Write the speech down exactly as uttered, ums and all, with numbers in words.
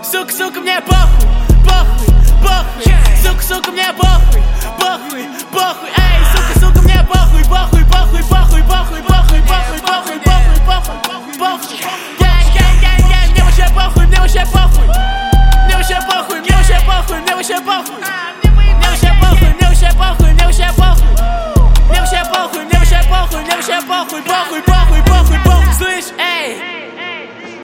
Сука, сука, мне похуй, похуй, похуй. Сука, сука, мне похуй, похуй, похуй. Эй, сука, сука, мне похуй, похуй, похуй, похуй, похуй, похуй, похуй, похуй, похуй, похуй, похуй. Гэнг, гэнг, гэнг, гэнг, мне вообще похуй, мне вообще похуй. Мне вообще похуй, мне вообще похуй, мне вообще похуй. Мне вообще похуй, мне вообще похуй.